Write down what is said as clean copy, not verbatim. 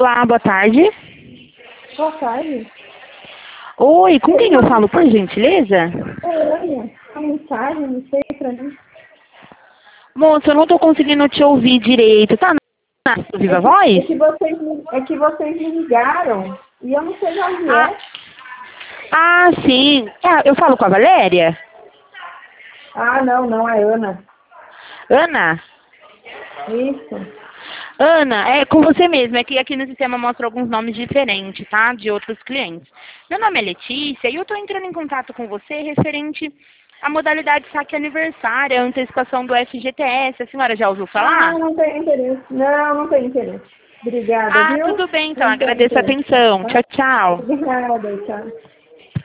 Olá, boa tarde. Boa tarde. Oi, com quem eu falo, por gentileza? Olha, a mensagem, não sei pra mim. Moça, eu não tô conseguindo te ouvir direito. Tá na Viva Voz? É que vocês me ligaram e eu não sei de onde Ah, é. sim. Ah, eu falo com a Valéria? Ah, não, é Ana. Ana? Isso. Ana, é com você mesmo. É que aqui no sistema mostra alguns nomes diferentes, tá? De outros clientes. Meu nome é Letícia e eu tô entrando em contato com você referente à modalidade saque aniversário, a antecipação do FGTS. A senhora já ouviu Ah, falar? não tem interesse. Não tem interesse. Obrigada, Ah, viu? tudo bem então. Não tem Agradeço a interesse. atenção. Tá? Tchau, tchau. Obrigada, tchau.